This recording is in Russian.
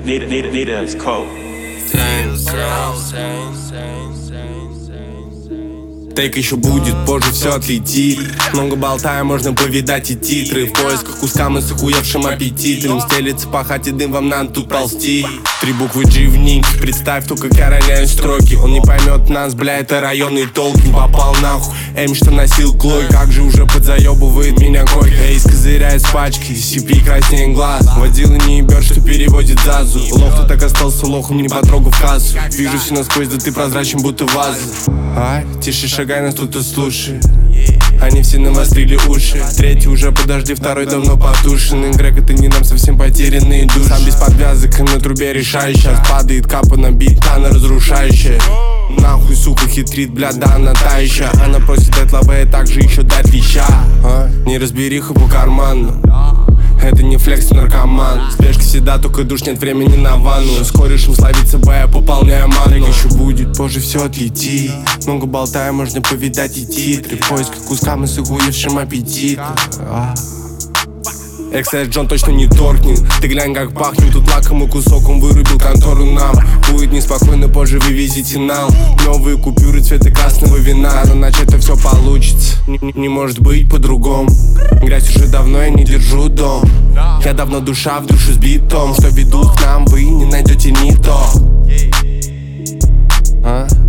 Need a coat. Тейк еще будет, позже все отлетит. Много болтая, можно повидать и титры. В поисках куска мы с охуевшим аппетитом. Стелится пахать и дым, вам надо тут ползти. 3 буквы G в ник, представь только, как я роняю строки. Он не поймет нас, бля, это районный толк. Не попал нахуй, Эми, что носил Клой. Как же уже подзаебывает меня койка. Эйс козыряет с пачки, CP краснеет глаз. Водила не ебет, что переводит зазу. Лох, ты так остался лохом, не потрогав кассу. Вижу все насквозь, да ты прозрачен, будто ваза. Ай, тише шагай, нас тут и слушай. Они все навострили уши. Третий уже подожди, второй давно потушенный. Грег, это не нам совсем потерянные души. Сам без подвязок и на трубе решающий. Сейчас падает капа на бит, она разрушающая. Нахуй, сука, хитрит, бля, да она та еще. Она просит дать лаве, также еще дать леща. Не разбериха по карману. Это не флекс, наркоман. Спешка всегда, только душ, нет времени на ванну. Скоро решим словиться, я пополняю ману. Еще будет, позже все отлетит. Много болтая, можно повидать и титры. В поисках куска мы с охуевшим аппетитом. Эксайз Джон точно не торкнет. Ты глянь, как пахнет, тут лакомый кусок. Он вырубил контору нам. Будет неспокойно, позже вывезите нам. Новые купюры цвета красного вина. Но начать-то все получится, не может быть по-другому. Грязь уже давно, я не держу дом. Я давно душа в душу с битом. Что ведут к нам, вы не найдете ни то.